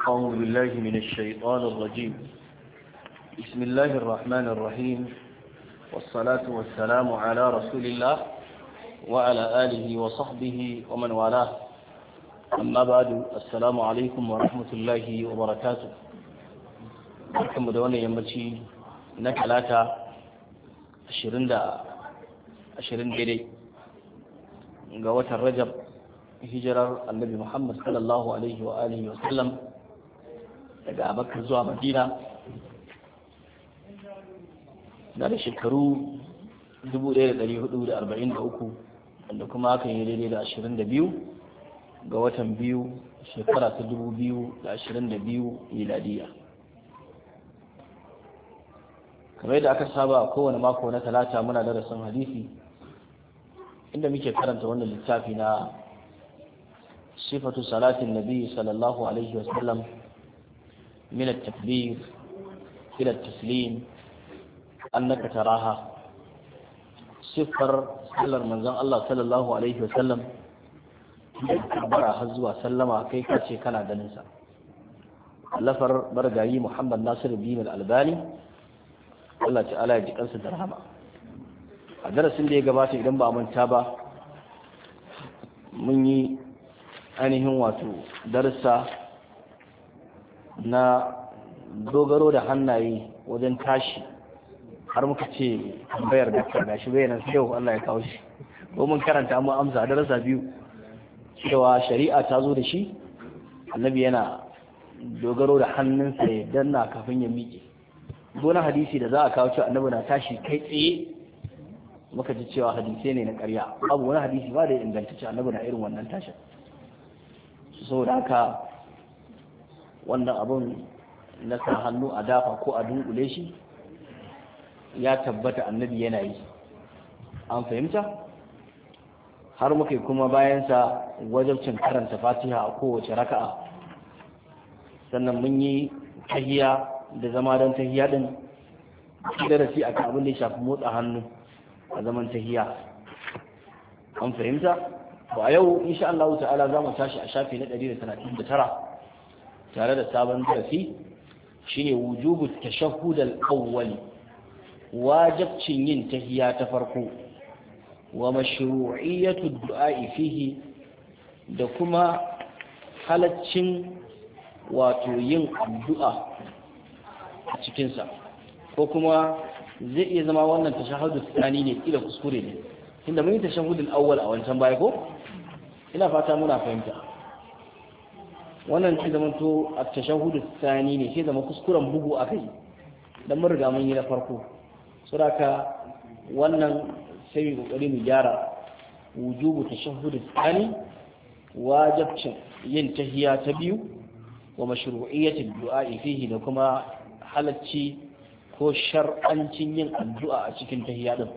أعوذ بالله من الشيطان الرجيم. بسم الله الرحمن الرحيم، والصلاة والسلام على رسول الله وعلى آله وصحبه ومن والاه. أما بعد، السلام عليكم ورحمة الله وبركاته. barkanmu da wannan yammaci na talata 20 daidai ga watan Rajab, hijirar annabi Muhammad sallallahu alaihi wa alihi wa sallam daga Makka zuwa Madina da shekaru 1443, wanda kuma aka yi daidai da 22 ga watan biyu shekara ta 2022 miladiya. kamar yadda aka saba a kowane mako na talata muna darasin hadisi inda muke karanta wannan littafi na sifatu salatin nabi sallallahu alaihi wasallam min at-takbir ila at-taslim annaka taraha. sifar sallar manzon Allah sallallahu alaihi wasallam bara har zuwa sallama kai kace kana ganin sa. lafar bargayi Muhammad Nasiruddin Al-Albani, Allah ta'ala ya ji kansa da rahama. A darasin da ya gabata idan ba a manta ba, mun yi ainihin wato darsa na dogaro da hannaye wajen tashi, har muka ce tambayar dakta gashi bayanan sai Allah ya kawo shi, ko mun karanta mu amsa darasa biyu cewa shari'a ta zo da shi, annabi yana dogaro da hannunsa ya danna kafin ya miƙe. gona hadisi da za a kawo cewa annabi na tashi kai tsaye, muka ji cewa hadisai ne na ƙarya, babu wani hadisi ba da ya inganta cewa annabi na irin wannan tashin. saboda haka wannan abun na sa hannu a dafa ko a dunkule shi ya tabbata annabi yana yi, an fahimta. har muka kuma bayansa wajibcin karanta fatiha a kowace raka'a, sannan mun yi tahiyya da zama don tahiyya din darasi akan abin da ya shafi motsa hannu a zaman tahiyya, an fahimta. to a yau insha Allah ta'ala za mu tashi a shafi na 139 tare da sabon darasi, shine wujubu tashahhud al-awwal, wajibcin yin tahiyya ta farko, wa mashru'iyyatu du'a'i fihi, da kuma halaccin wato yin addu'a a cikinsa, ko kuma zai iya zama wannan tashahhudul tsani ne, kila kuskure ne tunda mun yi tashahhudul awwal a wancan baya ko, ina fata muna fahimta. wannan shi zaman to a tashahhudul tsani ne, sai zama kuskuren bugu akai dan mun riga mun yi na farko, saboda wannan sai mu kokari mu gyara. wujubu tashahhudul tsani, wajibcin yin tahiyya ta biyu, wa mashru'iyyatul du'a'i fihi, da kuma halacci ko shar'ancin yin addu'a a cikin tahiyya din.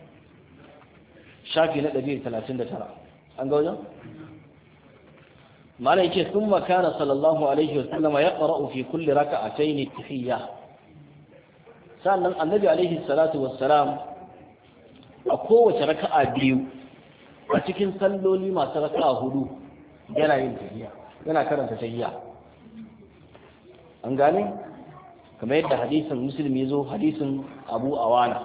shafi na 139 an ga wajen malai yake thumma kana sallallahu alaihi wa sallama yaqra'u fi kulli raka'atayn at-tahiyya. sannan annabi alaihi salatu wassalam a kowace raka'a biyu a cikin salloli masu raka'a hudu yana yin tahiyya, yana karanta tahiyya, an gane kamar yadda hadisin Muslim ya zo, hadisin Abu Awana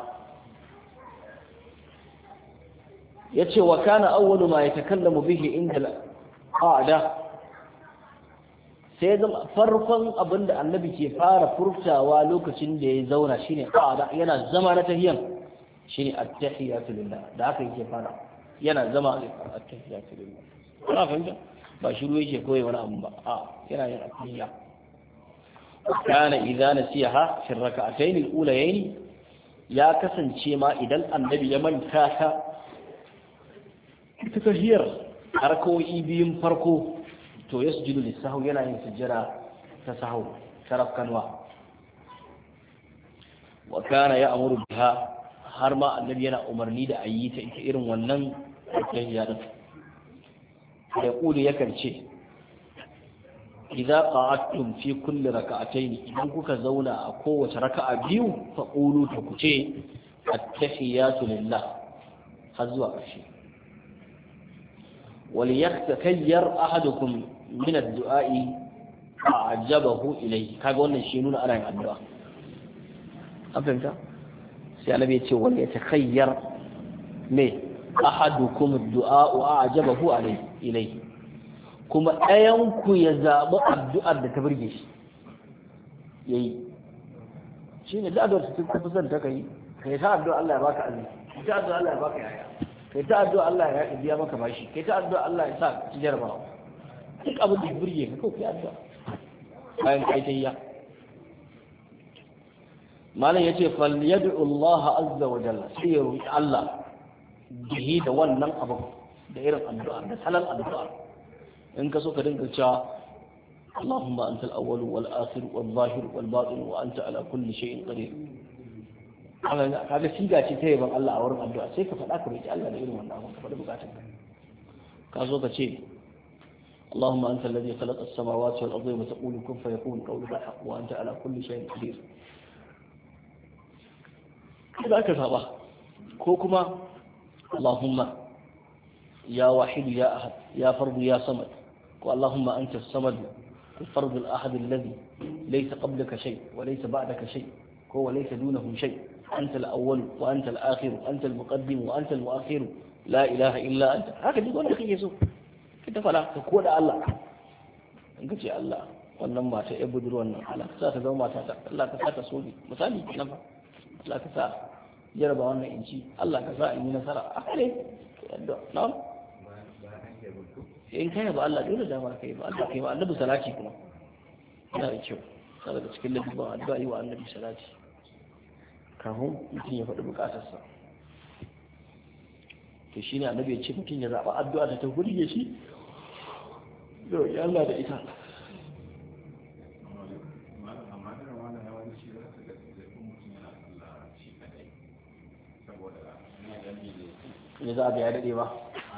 yace wa kana awwalu ma yatakallamu bihi inda al-qa'da, sai zama farkon abinda annabi ke fara furtawa lokacin da ya zauna shine qa'da, yana zama na tahiyyan shine at-tahiyatu lillah, da haka yake fara yana zama at-tahiyatu lillah. kana fahimta ba shiru yake koyi wani abu ba, yana yin at-tahiyya. kana idza nasiha fi rak'atayn al-ulayayn, ya kasance ma idan annabi ya manta ta tahiyar harkoyi biyun farko, to yasjudu lis-sahwi, yana yin sujjada ta sahwi, tarafkanwa. wa kana ya'muru biha, har ma annabi yana umarni da ayi ta ita irin wannan tahiyya din. da kulu yakan ce idza qa'adtum fi kulli rak'atayn, idan kuka zauna a kowace raka'a biyu, fa qulu ta kuce at-tahiyatu lillah har zuwa ƙarshe. wal yakhtayyar ahadukum min ad-du'a'i a'jabahu ilayhi kaga wannan shi nuna ana yin addu'a an fahimta sai annabi ya ce wal yatakhayyar me ahadukum ad-du'a a'jabahu ilayhi kuma ɗayan ku ya zabi addu'ar da ta burge shi yayi shine da addu'ar ta fi son ta kai ta addu'a Allah ya baka azumi kai ta addu'a Allah ya baka yaya kai ta addu'a Allah ya biya maka bashi kai ta addu'a Allah ya sa ci jarabawa duk abin da burge ka kai addu'a bayan kai tayya malam yace fal yad'u Allah azza wa jalla sai ya roki Allah bihi da wannan abu da irin addu'a da salan addu'a in ka so ka dinga cewa اللهم أنت الأول والآخر والظاهر والباطن وأنت على كل شيء قدير kaga siga ce ta yaban Allah a wurin addu'a sai ka faɗa ka roki Allah da irin wannan abin ka faɗi bukatun ka zo ka ce Allahumma anta alladhi khalaqa as-samawati wal ardi wa taqulu kun fayakun qawluka haqq wa anta ala kulli shay'in qadir kada ka saba ko kuma Allahumma ya wahid ya ahad ya fard ya samad ko Allahumma anta as-samad الفرد الأحد الذي ليس قبلك شيء وليس بعدك شيء هو وليس دونه شيء أنت الأول وأنت الآخر وأنت المقدم وأنت المؤخر لا إله إلا أنت هكذا يقول لك يسوع كده فلا تقول الله إنك جاء الله wannan mata ya budurwa wannan Allah ka sa ta zama mata ta Allah ka sa ta so ni misali kenan ba Allah ka sa jaraba wannan inci Allah ka sa in yi nasara a kare addu'a na'am in kai ba Allah dole da ba kai ba Allah kai ba annabi salati kuma yana da kyau sai daga cikin ladabin addu'a yi wa annabi salati kafin mutum ya faɗi bukatarsa to shine annabi ya ce mutum ya zaɓa addu'a da ta gurge shi to ya Allah da ita ne za a ga ya daɗe ba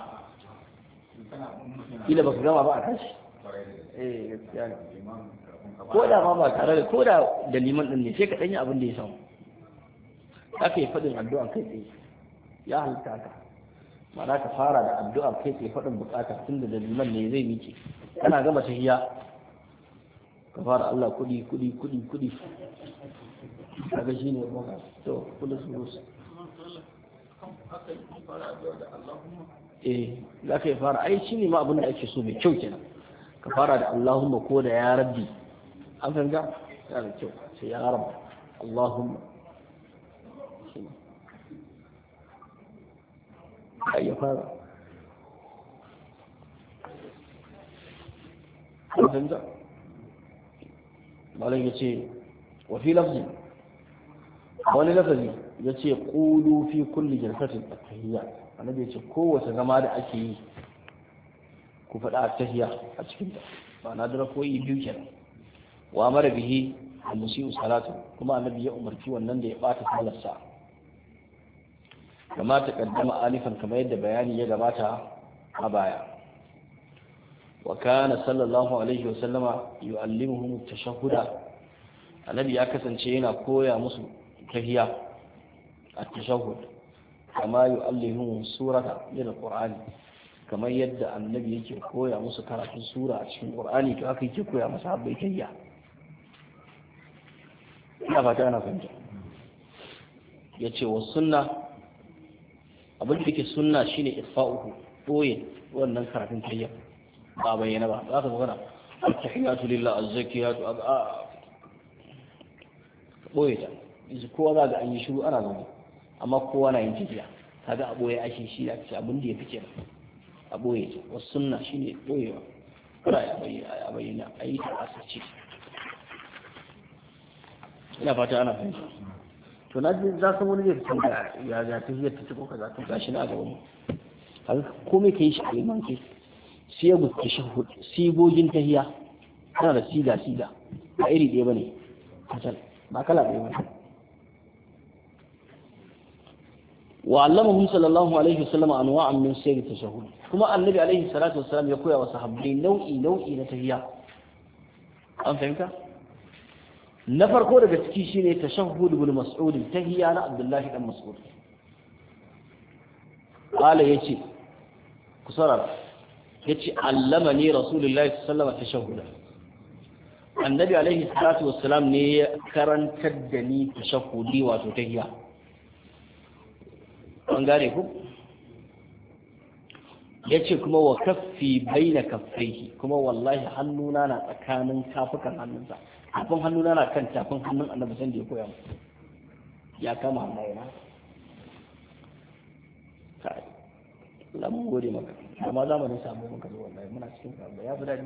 kila baka gama ba a tashi gaskiya ne ko da ma ba tare da ko da liman din ne sai ka danyi abin da ya samu aka yi faɗin addu'a kai tsaye ya halitta ka ma'ana ka fara da addu'a kai tsaye faɗin bukata tun da liman ne zai miƙe kana gama tahiyya ka fara Allah kudi kaga shine maka to kullu su za ka yi fara ai shi ne ma abin da ake so mai kyau kenan ka fara da Allahumma ko da ya rabbi an fahimta yana da kyau sai ya rabbi Allahumma ai ya fara an fahimta malam ya ce wa fi lafzi wani lafazi ya ce ƙulu fi kulli jalsatin at-tahiyya annabi ya ce kowace zama da ake yi ku faɗa at-tahiyya a cikin ta ba na dara koyi biyu kenan wa amara bihi al-musii'u salatu kuma annabi ya umarci wannan da ya bata sallarsa kama ta kaddama alifan kamar yadda bayani ya gabata a baya wa kana sallallahu alaihi wa sallama yu'allimuhum at-tashahhuda annabi ya kasance yana koya musu tahiyya at-tashahhud kama yu'allimuhum surata min al-qur'ani kamar yadda annabi yake koya musu karatun sura a cikin qur'ani to haka yake koya masa habbai tahiyya ina fata ana fahimta yace wa sunna abin da yake sunna shine ifa'uhu boye wannan karatun tahiyya ba bayyana ba za ka magana at-tahiyatu lillahi az-zakiyatu boye ta yanzu kowa za ga an yi shiru ana zama amma kowa na yin tafiya kaga a boye ake shi da ce abin da ya fice a boye ta wasu sunna shine boyewa kura ya bayyana a yi ta asirce ina fata ana fahimta to na ji za ka wani zai fitan da ya ga tafiyar ta ciko kaza to gashi na gaban mu haka komai ka yi shi a liman ke sai ya gusta shahud sigogin tahiya tana da siga ba iri ɗaya bane kasal ba kala ɗaya bane wa allamahu sallallahu alaihi wasallam anwa'an min sayr tashahhud kuma annabi alaihi salatu wassalam ya koya wa sahabbai nau'i na tahiyya an fahimta na farko daga ciki shine tashahhud ibn mas'ud tahiyya na abdullahi dan mas'ud qala yace kusara yace allamani rasulullahi sallallahu alaihi wasallam tashahhuda annabi alaihi salatu wassalam ne ya karantar da ni tashahhudi wato tahiyya an gane ku yace kuma wa kaffi baina kaffaihi kuma wallahi hannuna na tsakanin tafukan hannunsa tafin hannuna na kan tafin hannun annabi san da ya koya mu ya kama hannayena kai lamun gode maka amma zamanin samu muka zo wallahi muna cikin sabba ya fi dadi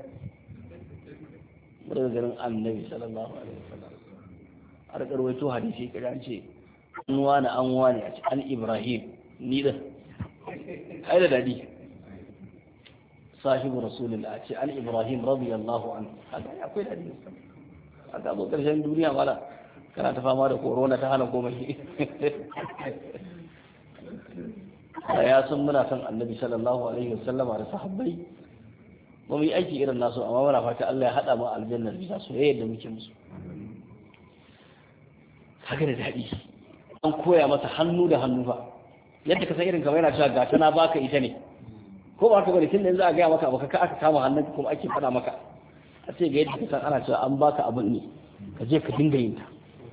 daga garin annabi sallallahu alaihi wasallam har karwaito hadisi kiran ce an wani a ce an Ibrahim ni da ai da dadi sahibu rasulullah ce an Ibrahim radiyallahu anhu haka akwai dadi haka zo karshen duniya mala kana ta fama da corona ta hana komai ya san muna san annabi sallallahu alaihi wasallam da sahabbai ba mu yi aiki irin nasu amma muna fata Allah ya hada mu aljanna bisa soyayya da muke musu haka da dadi an koya masa hannu da hannu fa yadda ka san irin kamar yana cewa ga tana baka ita ne ko ba ka bane tun da za a ga maka baka ka aka kama hannun kuma ake fada maka a ce ga yadda ka san ana cewa an baka abin ne ka je ka dinga yin ta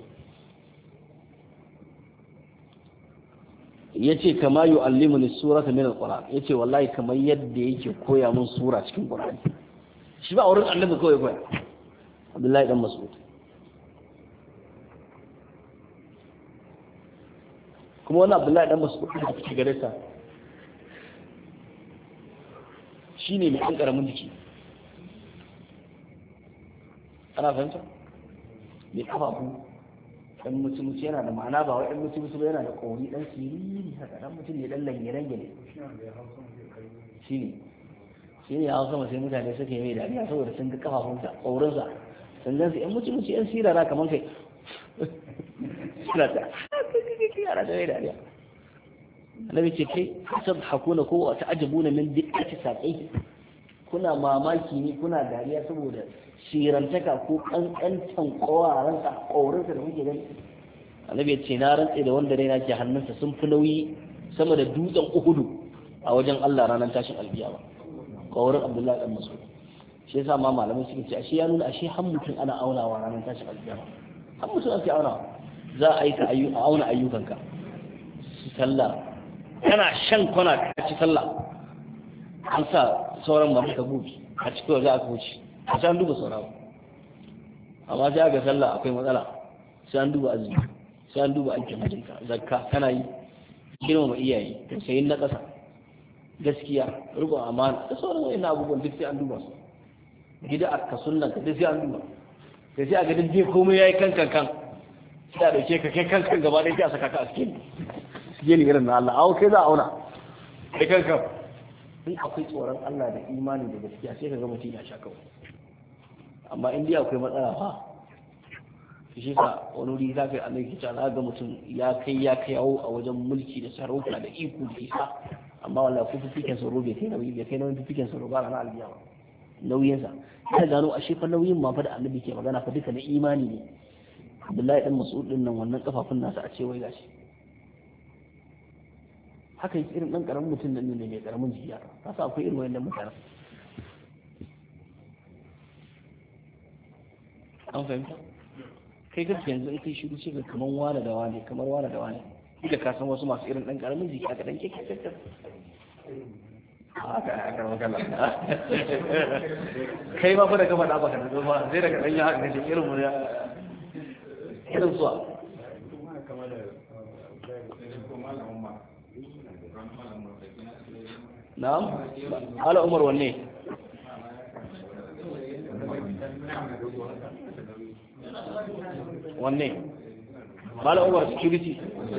yace kama yu'allimuni surata min al-Qur'an yace wallahi kamar yadda yake koya mun sura cikin Qur'ani shi ba wurin annabi kawai koya Abdullahi dan Mas'ud kuma wannan Abdullahi dan Mas'ud da kike gare sa shine mai karamin jiki ana fahimta mai kafafu dan mutum yana da ma'ana ba wai dan mutum ba yana da kauri dan siriri haka dan mutum ne dan lange-lange ne shine ya hausa sai mutane suke mai dariya saboda sun ga kafafunsa kaurinsa sun gan su yan mutum yan sirara kamar kai suna ta yara da mai dariya annabi ce kai kasab hakuna ko ta ajabuna min dikkati saqai kuna mamaki ne kuna dariya saboda shirantaka ko kankantan ƙorinsa da muke gani annabi ya ce na rantse da wanda raina ke hannunsa sun fi nauyi sama da dutsen uhudu a wajen Allah ranar tashin alkiyama ƙorin Abdullahi dan Mas'ud shi yasa ma malamai suke ce ashe ya nuna ashe har mutum ana aunawa ranar tashin alkiyama har mutum ake aunawa za a yi ka a auna ayyukanka sallah kana shan kwana ka ci sallah an sa sauran ba ka buɗe a cikin za a wuce a sai an duba saurawa amma sai ga sallah akwai matsala sai an duba azumi sai an duba aikin hajjinka zakka kana yi girmama iyaye tausayin na ƙasa gaskiya rubun amana da sauran wani abubuwan duk sai an duba su gida a ka sunnan ka duk sai an duba sai a ga duk je komai yayi kan sai a dauke ka kai kan gaba ɗaya sai a saka ka a cikin gini irin na Allah awo kai za a auna kai kan in akwai tsoron Allah da imani da gaskiya sai ka ga mutum ya sha kawai amma in dai akwai matsala fa shi sa wani wuri za ka yi annabi kita na ga mutum ya kai yawo a wajen mulki da sarauta da iko da isa amma wallahi ko fifiken sauro bai kai nauyin fifiken sauro ba ranar albiyawa nauyinsa ta gano ashe fa nauyin ma fa da annabi ke magana fa duka na imani ne Abdullahi dan Mas'ud din nan wannan kafafun nasa a ce wai gashi haka yake irin dan karamin mutum nan ne mai karamin jiya kasa akwai irin wayannan mutane an fahimta kai gaskiya yanzu in kai shiru ce ga kaman wani da wani kamar wani da wani da ka san wasu masu irin dan karamin jiki aka dan keke haka a karɓar kallon kai ma fa da kafa da baka da zuwa zai daga ɗanyen haka kashe irin mu ya irin suwa na'am ala umar wanne mala umar security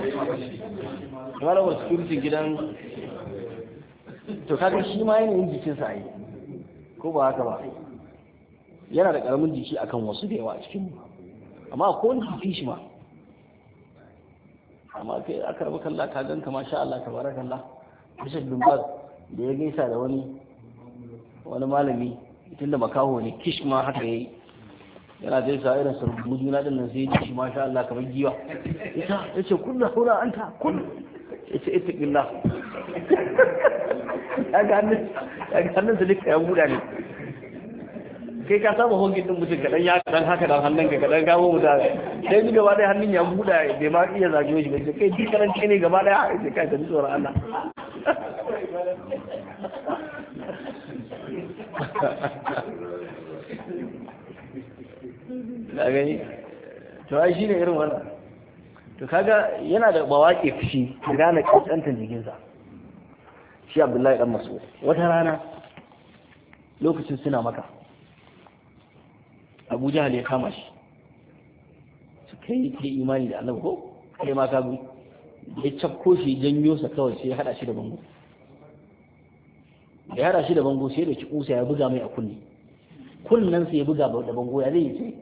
gidan to kaga shi ma yanayin jikinsa a yi ko ba haka ba yana da karamin jiki akan wasu da yawa a cikin amma ko wani jiki shi ma amma kai aka rabu kalla ka ganka masha Allah tabarakallah bishop bin Baz da ya gaisa da wani malami tunda makaho ne kish ma haka yayi yana gaisa irin sarbu juna din nan sai ya ji masha Allah kamar giwa yace kullu hura anta kullu yace ittaqillah ya ga hannun su duka ya buɗa ne kai ka saba hongin din mutum kadan ya kadan haka dan hannun ka kadan kawo mutane sai ni gaba ɗaya hannun ya buɗa bai ma iya zage shi ba sai kai karance ne gaba ɗaya sai kai ta tsoron Allah ka gani to ai shine irin wannan to kaga yana da bawaƙi fushi ka gane kankantan jikinsa shi Abdullahi dan Mas'ud wata rana lokacin suna maka Abu Jahal ya kama shi su kai imani da Allah ko kai ma ka bi ya cafko shi janyo sa kawai sai ya hada shi da bango ya hada shi da bango sai da kusa ya buga mai a kunnen sai ya buga da bango ya zai yi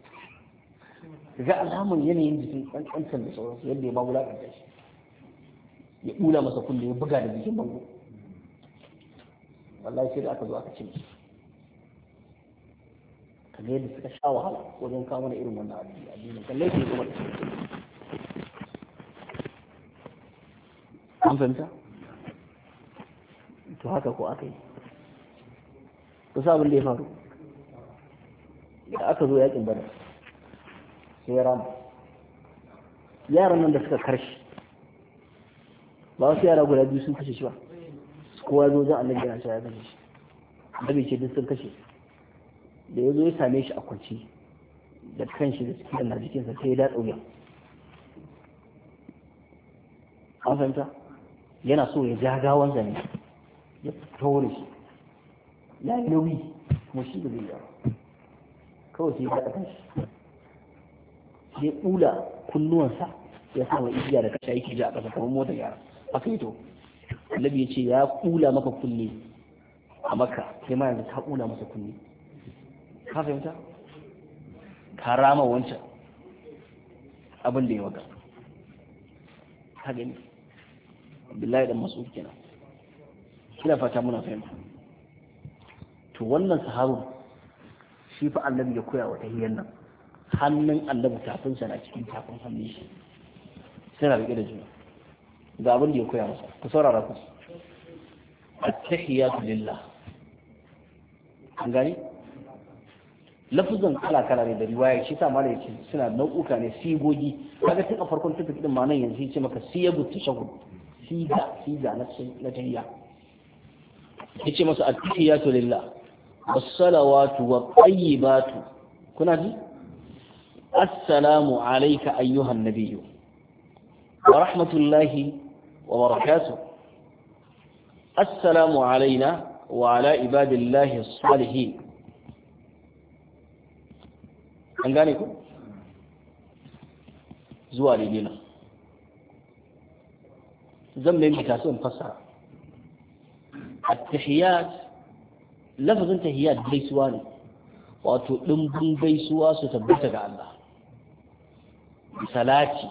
ga alamun yanayin jikin kankantan da sauransu yadda ya magula kanta shi ya bula masa kunne ya buga da jikin bango wallahi sai da aka zo aka ce kaga yadda suka sha wahala wajen kawo mana irin wannan addini kallai sai kuma da an fahimta to haka ko aka yi kusa abin da ya faru da aka zo yakin badar sai ya rama yaran nan da suka karshe ba wasu yara guda biyu sun kashe shi ba kowa zo zan annabi yana cewa ya kashe shi annabi ce duk sun kashe da ya zo ya same shi a kwanci da kanshi da cikin na jikinsa sai ya datsa wuya an fahimta yana so ya ja gawan zane ya tore shi ya yi nauyi kuma shi da zai yawa kawai sai ya datsa kanshi sai ya ɓula kunnuwansa ya sa wa igiya da kasha yake ji a ƙasa kamar motar yara haka yi to annabi ya ce ya kula maka kunne a maka sai ma yanzu ta kula masa kunne ka fahimta ka rama wancan abin da ya waka ka gani billahi dan masu kenan ina fata muna fahimta to wannan sahabin shi fa annabi ya koya wa tahiyyan nan hannun annabi tafinsa na cikin tafin hannun shi suna rike da juna ga abin da ya koya masa ku saurara ku at-tahiyatu lillah an gani lafuzan kala-kala ne da riwaya shi sa malai ce suna nau'uka ne sigogi kaga tun a farkon tafi din ma nan yanzu yace maka siyagu tashahhud siga na tahiyya yace masa at-tahiyatu lillah was-salawatu wat-tayyibatu kuna ji assalamu alayka ayyuhan nabiyyu wa rahmatullahi wa barakatuh assalamu alayna wa ala ibadillahi as-salihin an gane ku zuwa daidai nan zan mai mita in fassara at-tahiyat lafazin tahiyat gaisuwa ne wato dimbin gaisuwa su tabbata ga Allah salati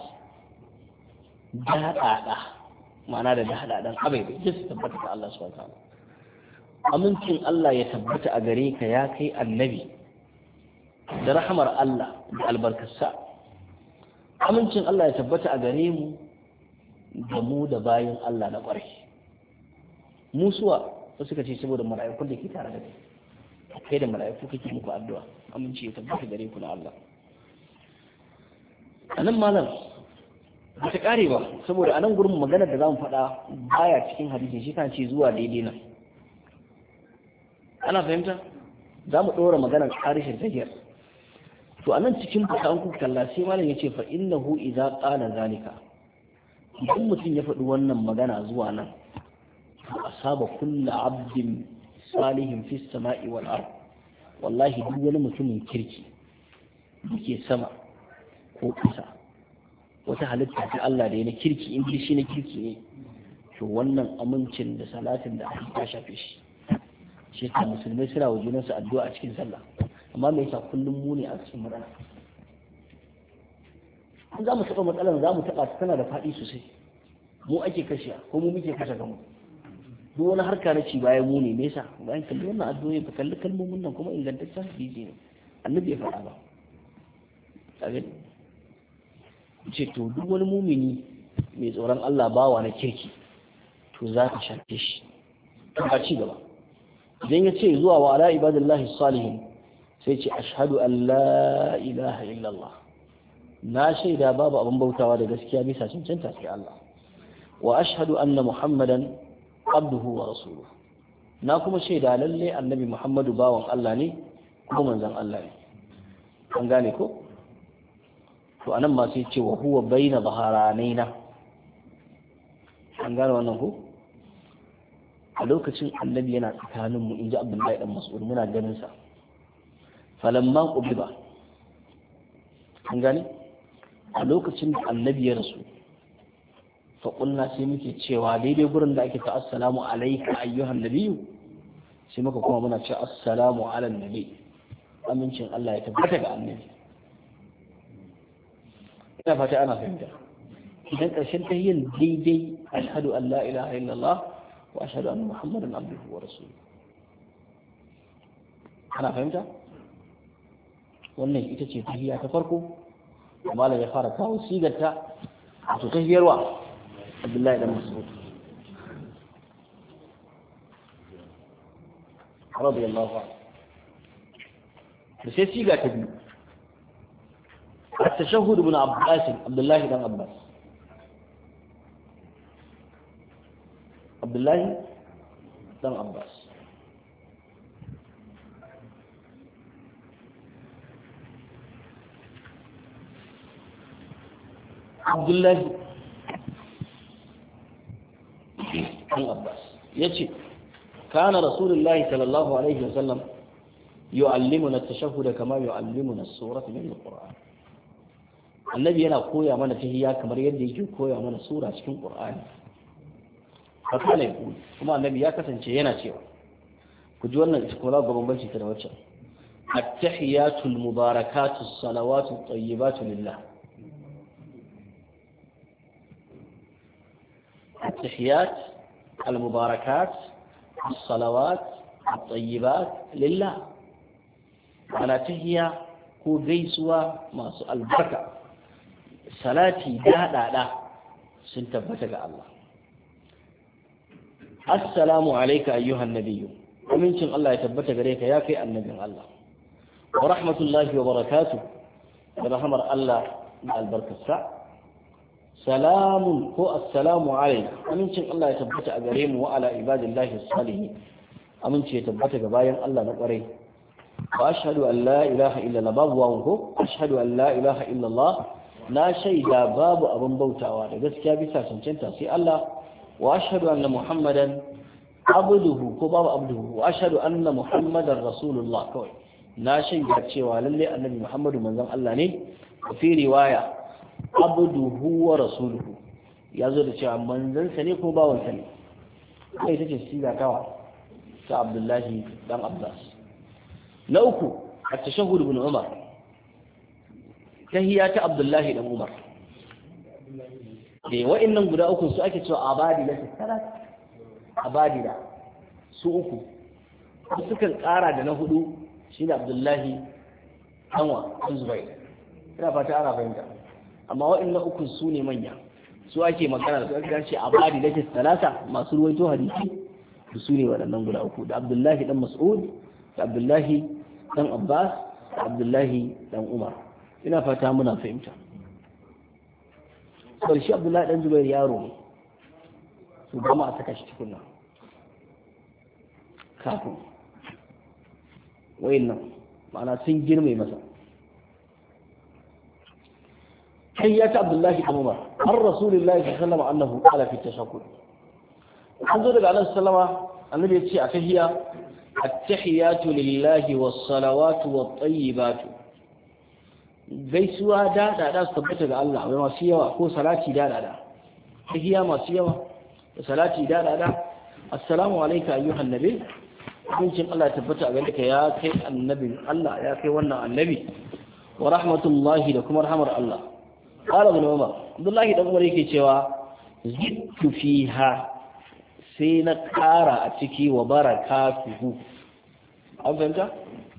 daɗaɗa ma'ana da daɗaɗan abai bai su tabbata ga Allah subhanahu wa ta'ala amincin Allah ya tabbata a gare ka ya kai annabi da rahamar Allah da albarkarsa amincin Allah ya tabbata a gare mu da mu da bayan Allah na ƙwarai musuwa wasu suka ce saboda mala'ikun da ke tare da kai da mala'iku kake muku addu'a aminci ya tabbata gare ku na Allah anan malam ba ta kare ba saboda anan gurin maganar da zamu faɗa baya cikin hadisi shi kan ce zuwa daidai nan ana fahimta za mu ɗora maganar karishin tahiyar to anan cikin fata an kuka kalla sai malam ya ce fa innahu idza qala zalika idan mutum ya faɗi wannan magana zuwa nan to asaba kullu abdin salihin fis sama'i wal ard wallahi duk wani mutumin kirki yake sama ko kusa wata halitta ta Allah da yana kirki in shi na kirki ne to wannan amincin da salatin da aka shafe shi shi ta musulmai suna wa junansu addu'a a cikin sallah amma me yasa kullum mu ne a cikin matsala in za mu taɓa matsalar za mu taɓa tana da faɗi sosai mu ake kashe ko mu muke kashe kanmu duk wani harka na ci bayan mu ne me yasa bayan kalli wannan addu'o'i ba kalli kalmomin nan kuma ingantaccen hadisi ne annabi ya faɗa ba kaga ce to duk wani mumini mai tsoron Allah bawa na kirki to za ka shafe shi a ci gaba idan ya ce zuwa wa ala ibadillahi salihin sai ce ashhadu an la ilaha illallah, na shaida babu abin bautawa da gaskiya bisa cancanta sai Allah, wa ashhadu anna muhammadan abduhu wa rasuluhu, na kuma shaida lalle annabi muhammadu bawan Allah ne kuma manzon Allah ne. an gane ko? to anan ma sai ce wa huwa baina dhaharanaina, an gane wannan ko? a lokacin annabi yana tsakanin mu, inji Abdullahi dan Mas'ud, muna ganin sa. falamma qubiba, an gane, a lokacin da annabi ya rasu, fa qulna sai muke cewa daidai gurin da ake ta assalamu alayka ayyuhan nabiyyu, sai muka kuma muna cewa assalamu ala nabi, amincin Allah ya tabbata ga annabi. ina fata ana fahimta. idan ƙarshen ta yin daidai ashhadu an la ilaha illallah wa ashhadu anna muhammadan abduhu wa rasuluhu, ana fahimta. wannan ita ce tahiyya ta farko, malam ya fara kawo sigarta, wato tahiyyarwa Abdullahi dan Mas'ud radiyallahu anhu. da sai siga ta biyu التشهد ابن عباس، عبد الله بن عباس، عبد الله بن عباس. عبد الله بن عباس يجي كان رسول الله صلى الله عليه وسلم يعلمنا التشهد كما يعلمنا السورة من القرآن. annabi yana koya mana tahiyya kamar yadda yake koya mana sura cikin Qur'ani. haka ne kuma annabi ya kasance yana cewa, ku ji wannan ita kuma ga bambanci ta da waccan, at-tahiyatul mubarakatus salawatut tayyibatu lillah. التحيات المباركات الصلوات الطيبات لله. أنا تهيا هو جيسوا ما البركة صلاتي دا سنتبتك الله. السلام عليك أيها النبي، ومن شاء الله يتبتك عليك يا كي النبي الله، ورحمة الله وبركاته، ورحمة الله مع البركة الساعة. salamun ko assalamu alaina, amincin Allah ya tabbata a gare mu wa ala ibadillahi salihin, aminci ya tabbata ga bayan Allah na kwarai. wa ashhadu an la ilaha illallah, babu wawun ko, ashhadu an la ilaha illallah, na shaida babu abin bautawa da gaskiya bisa cancanta sai Allah, wa ashhadu anna muhammadan abduhu ko babu abduhu, wa ashhadu anna muhammadan rasulullah, kawai na shaida cewa lalle annabi muhammadu manzon Allah ne. fi riwaya abduhu wa rasuluhu, ya zo da cewa manzansa ne ko bawansa ne. kai ita ce siga kawa ta Abdullahi dan Abbas. na uku at-tashahhud ibn Umar, tahiyya ta Abdullahi dan Umar. wa'annan guda uku su ake cewa abadila salat, abadila su uku. sukan kara da na hudu shine Abdullahi dan Zubair. ina fata ana fahimta. amma waɗannan uku su ne manya, su ake magana da su ake ce abadi da ke talata masu ruwaito hadisi, da su ne waɗannan guda uku, da Abdullahi dan Mas'ud, da Abdullahi dan Abbas, da Abdullahi dan Umar. ina fata muna fahimta. shi Abdullahi dan Zubair yaro ne, su gama a saka shi cikin nan kafin wayannan ma'ana sun girme masa. حيات عبد الله بن عمر عن رسول الله صلى الله عليه وسلم انه قال في التشهد. an zo daga Allah sallama annabi ya ce a tahiyya at-tahiyatu lillahi was-salawatu wat-tayyibatu, gaisuwa da su tabbata ga Allah mai masu yawa ko salati da tahiyya masu yawa da salati da assalamu alayka ayyuhan nabi, hukuncin Allah ya tabbata a gare ka ya kai annabin Allah, ya kai wannan annabi, wa rahmatullahi da kuma rahmar Allah. قال ابن عمر، عبد الله بن عمر yake cewa zidtu fiha, sai na kara a ciki wa barakatuhu. an fahimta?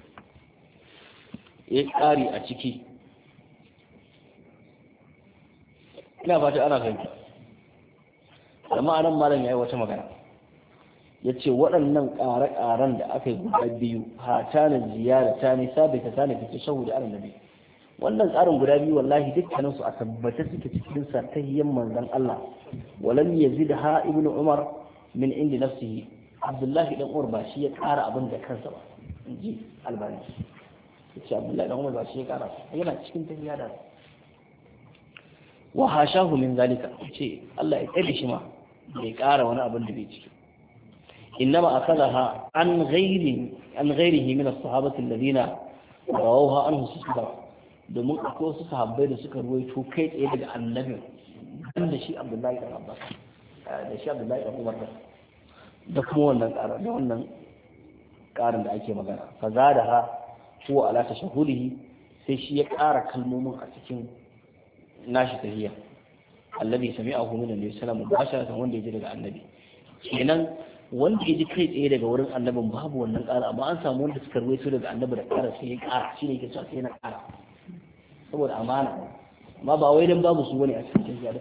ya kari a ciki. ina fata ana fahimta. amma anan malam yayi wata magana yace waɗannan ƙare-ƙaren da aka yi guda biyu hatana ziyarata ne sabita ta ne fi tashahhud annabi wannan tsarin guda biyu wallahi dukkanin su a tabbata suke cikin sa tahiyyan manzon Allah walam yazidha ibnu umar min indi nafsihi abdullahi dan umar ba shi ya ƙara abin da kansa ba inji albani yace abdullahi dan umar ba shi ya ƙara yana cikin tahiyya da wa hashahu min zalika yace Allah ya tsare shi ma bai ƙara wani abin da bai ciki إنما أخذها عن غيره من الصحابة الذين رووها عنه سسبا domin akwai wasu sahabbai da suka ruwaito kai tsaye daga annabin da shi Abdullahi ibn Abbas da shi Abdullahi ibn Umar da kuma wannan ƙarin da ake magana fa zadaha huwa ala tashahudihi sai shi ya ƙara kalmomin a cikin nashi tahiyya alladhi sami'ahu min annabi sallallahu alaihi wasallam wanda ya ji daga annabi kenan wanda ya ji kai tsaye daga wurin annabin babu wannan ƙara amma an samu wanda suka ruwaito daga annabi da ƙara sai ya ƙara shi ne ke cewa sai na ƙara saboda amana amma ba wai dan babu su bane a cikin tafiya da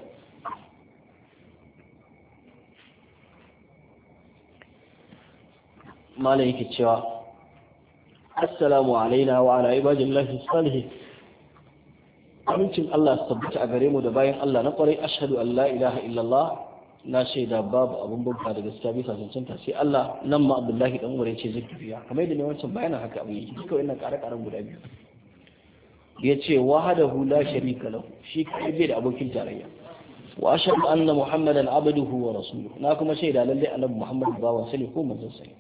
malam yake cewa assalamu alaina wa ala ibadillahi salihin amincin Allah tabbata a gare mu da bayan Allah na kwarai ashhadu an la ilaha illallah na shaida babu abin bauta da gaskiya bisa cancanta sai Allah nan ma Abdullahi dan Umar yace zai tafiya kamar yadda ne wancan bayanin haka abin yake duka wannan ƙare-ƙaren guda biyu yace wahdahu la sharika lahu shi kai bai da abokin tarayya wa ashhadu anna muhammadan abduhu wa rasuluhu na kuma shaida lalle annabi Muhammad bawan sa ne ko manzon sa ne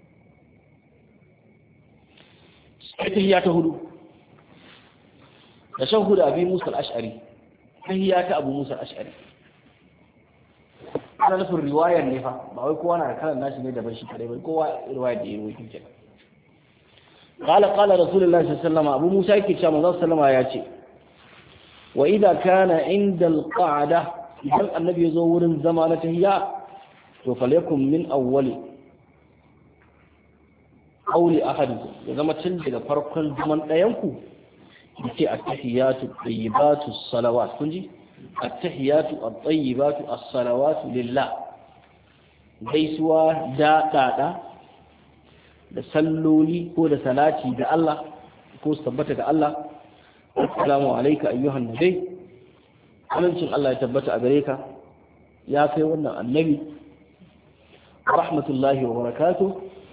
sai tahiyya ta hudu da shan hudu abi Musa al-Ash'ari tahiyya ta Abu Musa al-Ash'ari ana nufin riwayar ne fa ba wai kowa na da kalan nashi ne daban shi kadai ba kowa riwayar da ya yi wakil kenan qala rasulullahi sallallahu alaihi wasallam abu musa yake cewa manzo sallama ya ce wa idza kana inda alqa'da idan annabi ya zo wurin zama na tahiyya to falyakum min awwali qawli ahadikum ya zama tun daga farkon zaman ɗayan ku yace at-tahiyatu tayyibatu salawat kun ji التحيات الطيبات الصلوات لله gaisuwa da salloli ko da salati ga Allah ko su tabbata ga Allah assalamu alayka ayyuhan nabi amincin Allah ya tabbata a gare ka ya kai wannan annabi rahmatullahi wa barakatuh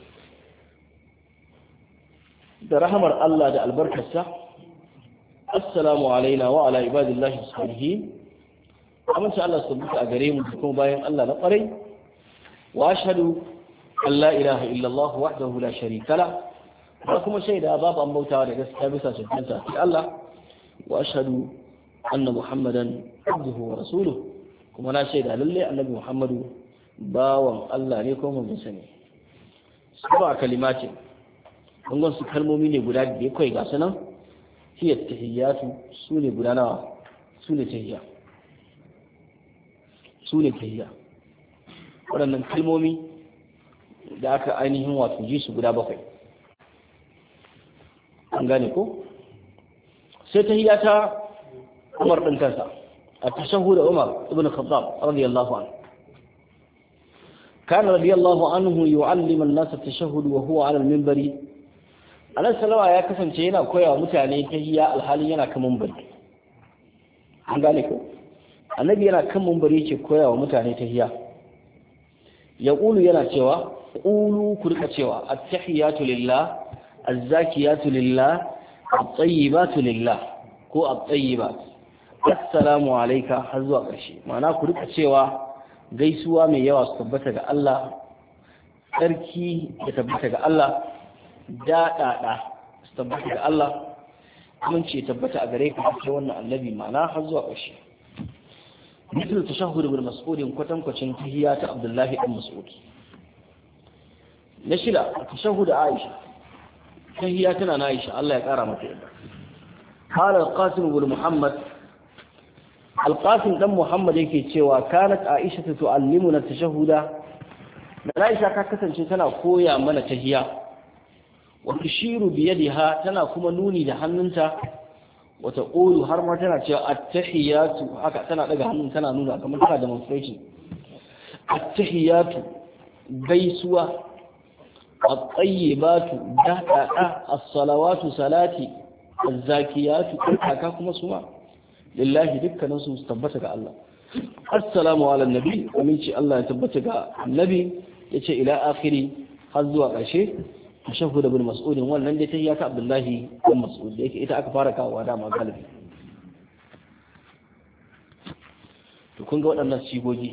da rahamar Allah da albarkarsa assalamu alaina wa ala ibadillahi salihin amince Allah su tabbata a gare mu kuma bayan Allah na kwarai wa ashhadu an la ilaha illallah wahdahu la sharika la ba kuma shaida babu an bautawa da gaskiya bisa cancanta sai Allah wa ashhadu anna muhammadan abduhu wa rasuluhu kuma na shaida lalle annabi muhammadu bawan Allah ne ko manzon sa ne sab'a kalimati kun su kalmomi ne guda da kai ga sanan hiya tahiyatu sune guda nawa sune tahiyya sune tahiyya waɗannan kalmomi da aka ainihin wato ji su guda bakwai an gane ko sai tahiyya ta Umar din kansa at-tashahhud Umar ibn Khattab radiyallahu anhu كان رضي الله عنه يعلم الناس التشهد وهو على المنبر عليه السلام ya kasance yana koyawa mutane tahiyya alhali yana kan minbari an gane ko annabi yana kan minbari yake koyawa mutane tahiyya ya qulu yana cewa qulu ku rika cewa at-tahiyatu lillah az-zakiyatu lillah at-tayyibatu lillah ko at-tayyibat assalamu alayka har zuwa ƙarshe ma'ana ku rika cewa gaisuwa mai yawa su tabbata ga Allah tsarki ya tabbata ga Allah daɗaɗa su tabbata ga Allah amince ya tabbata a gare ka ta wannan annabi ma'ana har zuwa ƙarshe misal tashahhud ibn mas'ud kwatankwacin tahiyya ta Abdullahi ibn Mas'ud na shida tashahhud Aisha tahiyya tana na Aisha Allah ya kara mata yadda qala al-Qasim ibn Muhammad alƙasim ɗan muhammad yake cewa kanat aisha ta tu'allimuna tashahuda da aisha ka kasance tana koya mana tahiyya wa tushiru bi yadiha tana kuma nuni da hannunta wa taqulu har ma tana cewa at-tahiyatu haka tana daga hannun tana nuna kamar tana demonstration at-tahiyatu gaisuwa at-tayyibatu da'a as-salawatu salati az-zakiyatu kaka kuma suma lillahi dukkanin su tabbata ga Allah assalamu ala nabi aminci Allah ya tabbata ga annabi yace ila akhiri har zuwa ƙarshe tashahhud ibn mas'ud wannan dai tahiyya ta Abdullahi ibn Mas'ud da yake ita aka fara kawo da ma galibi to kun ga waɗannan sigogi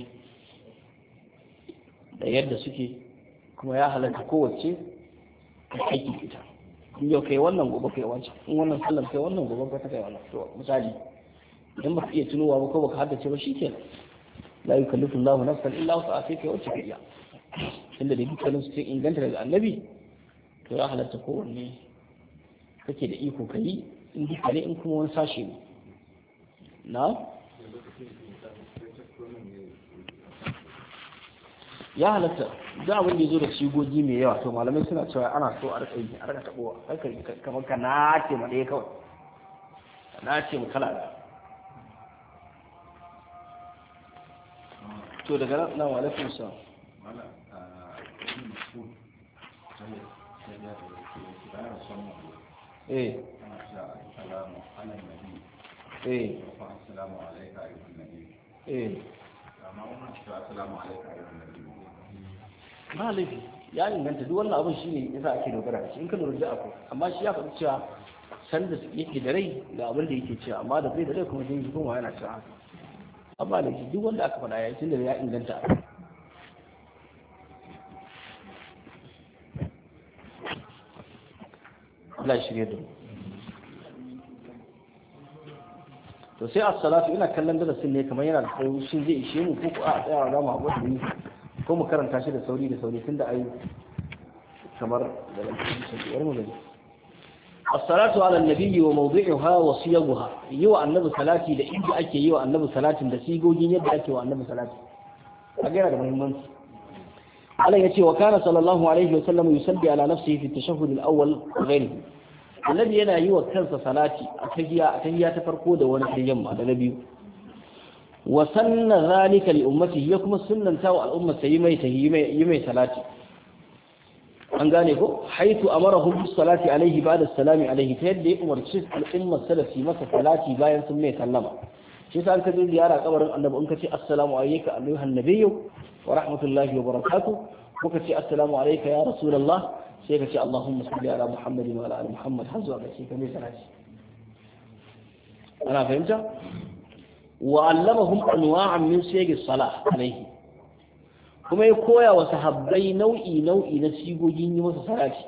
da yadda suke kuma ya halatta kowace aiki ita in yau kai wannan gobe kai wancan in wannan sallar kai wannan gobe ka ta kai wannan to misali idan ba ka iya tunowa ba ko baka haddace ba shikenan la yukallifu Allahu nafsan illa wus'aha sai kai wacce ka iya inda da dukkanin su cikin inganta daga annabi to ya halatta kowanne kake da iko kai in duka ne in kuma wani sashe ne na ya halatta da abin da ya zo da shigogi mai yawa to malamai suna cewa ana so a rika yi a rika tabowa kamar ka nace ma ɗaya kawai ka nace mu kala da to daga nan wa alaikum salam eh eh eh ba laifi ya inganta duk wannan abin shi ne yasa ake dogara da shi in ka lura da akwai amma shi ya faɗi cewa san da yake da rai ga abin da yake cewa amma da bai da rai kuma jin jikin wa yana cewa haka amma laifi duk wanda aka faɗa ya tun da ya inganta Allah shirye da mu to sai as-salatu ina kallon darasin ne kamar yana da tsayo shin zai ishe mu ko a tsaya da mu haƙuri da ni ko mu karanta shi da sauri tunda ai kamar da lantarki wani mulki as-salatu ala an-nabiyyi wa mawdi'uha wa siyaguha yi wa annabi salati da inda ake yi wa annabi salatin da sigogin yadda ake wa annabi salati kaga yana da muhimmanci Allah yace wa kana sallallahu alaihi wa sallam yusalli ala nafsihi fi at-tashahhud al-awwal wa ghayrihi annabi yana yi wa kansa salati a tahiyya ta farko da wani tahiyyan da na biyu wa sanna zalika li ummatihi ya kuma sunnanta wa al'ummata yi mai salati an gane ko haitu amarahum bis salati alaihi ba'da salami alaihi ta yadda ya umarci al'ummar salafi masa salati bayan sun mai sallama shi yasa an ka je ziyara kabarin annabi in ka ce assalamu alayka ayyuhan nabiyyu wa rahmatullahi wa barakatuh ko ka ce assalamu alayka ya rasulullah sai ka ce Allahumma salli ala Muhammadin wa ala ali Muhammad har zuwa ga shi kamar salati ana fahimta wa allamahum anwa'an min siyagi salah alaihi kuma ya koya wa sahabbai nau'i na sigogin yi masa salati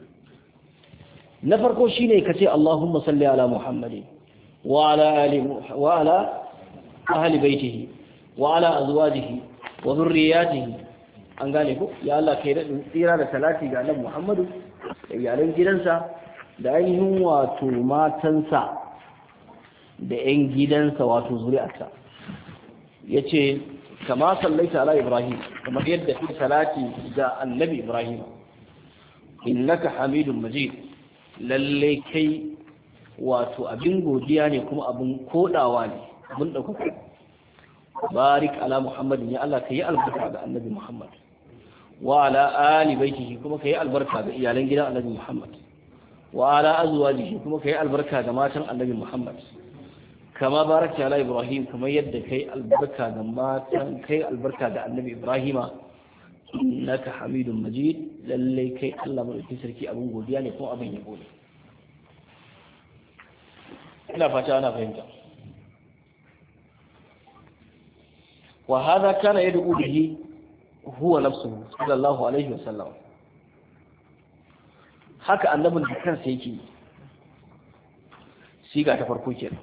na farko shine ka ce Allahumma salli ala Muhammadin wa ala ahli baitihi wa ala azwajihi wa dhurriyyatihi an gane ko ya Allah kai da tsira da salati ga Annabi Muhammadu da iyalan gidansa da ainihin wato matansa da ƴan gidansa wato zuri'arsa yace kama sallaita ala Ibrahim kamar yadda kai salati ga Annabi Ibrahim innaka Hamidum Majid lalle kai wato abin godiya ne kuma abin kodawa ne abin daukaka barik ala Muhammadin ya Allah kai albarka ga Annabi Muhammad wa ala ali baitihi kuma kai albarka ga iyalan gidan Annabi Muhammad wa ala azwajihi kuma kai albarka ga matan Annabi Muhammad kama barakta ala Ibrahim kuma yadda kai albarka ga matan kai albarka ga Annabi Ibrahima innaka Hamidum Majid lalle kai Allah madaukakin sarki abin godiya ne kuma abin yabo ne ina fata ana fahimta wa hadha kana yad'u bihi huwa nafsuhu sallallahu alaihi wasallam haka annabin da kansa yake siga ta farko kenan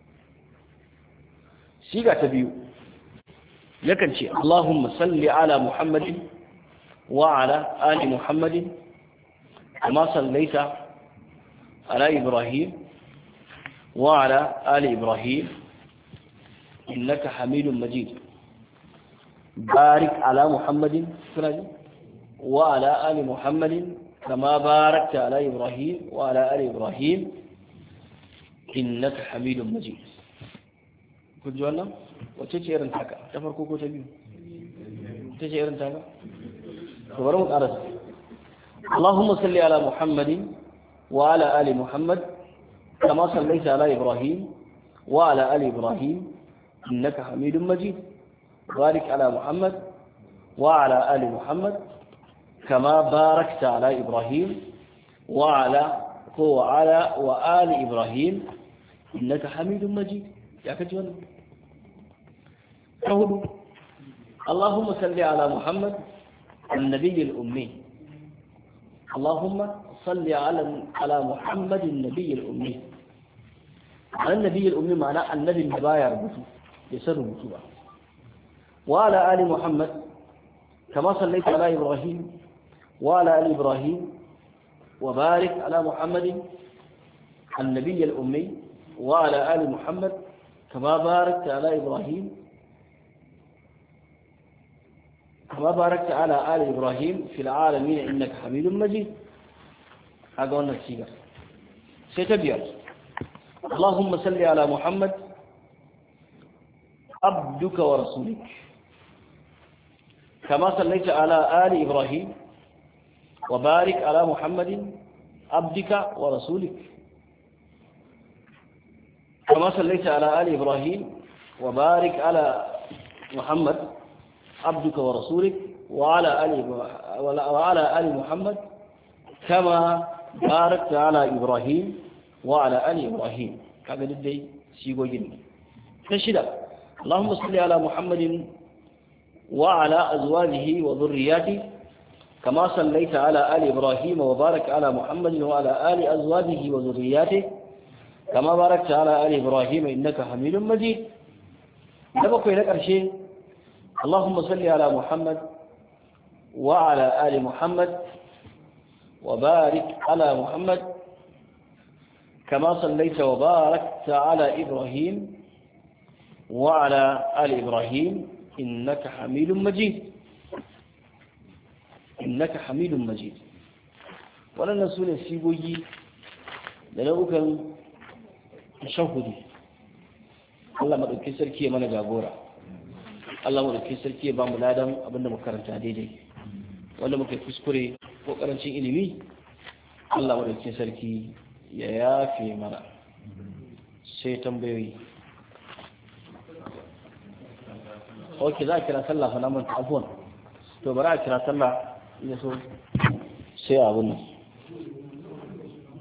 siga ta biyu yakan ce Allahumma salli ala Muhammadin wa ala ali Muhammadin kama sallaita ala Ibrahim wa ala ali Ibrahim innaka Hamidum Majid barik ala Muhammadin wa ala ali Muhammadin kama barakta ala Ibrahim wa ala ali Ibrahim innaka Hamidum Majid kun ji wannan wace ce irin taka ta farko ko ta biyu ta ce irin taka bari mu karasa Allahumma salli ala Muhammadin wa ala ali Muhammad kama sallaita ala Ibrahim wa ala ali Ibrahim innaka Hamidum Majid barik ala Muhammad wa ala ali Muhammad kama barakta ala Ibrahim wa ali Ibrahim innaka Hamidum Majid ya kaji wannan كهدو اللهم صل على محمد النبي الأمي اللهم صل على محمد النبي الأمي النبي الأمي معناه النبي النبايا ربطه يسر ربطه وعلى آل محمد كما صليت على إبراهيم وعلى آل إبراهيم وبارك على محمد النبي الأمي وعلى آل محمد كما باركت على إبراهيم كما باركت على آل إبراهيم في العالمين إنك حميد مجيد هذا هو النتيجة سيتبير اللهم صل على محمد عبدك ورسولك كما صليت على آل إبراهيم وبارك على محمد عبدك ورسولك كما صليت على آل إبراهيم وبارك على محمد عبدك ورسولك وعلى آل محمد كما باركت على إبراهيم وعلى آل إبراهيم كذا لدي سيقوين تشهد اللهم صل على محمد وعلى أزواجه وذرياته كما صليت على آل إبراهيم وبارك على محمد وعلى آل أزواجه وذرياته كما باركت على آل إبراهيم إنك حميد مجيد نبقى لك أرشي اللهم صل على محمد وعلى آل محمد وبارك على محمد كما صليت وباركت على إبراهيم وعلى آل إبراهيم إنك حميد مجيد إنك حميد مجيد ولن نسول السيبوي لنوك تشهدي الله مدوكي سركي من جابورا Allah mu da ke sarki ya ba mu ladan abinda mu karanta daidai wanda muka kuskure ko karancin ilimi Allah mu da ke sarki ya yafe mana sai tambayoyi ok za a kira sallah fa namun abuwan to bari a kira sallah ya so sai abun nan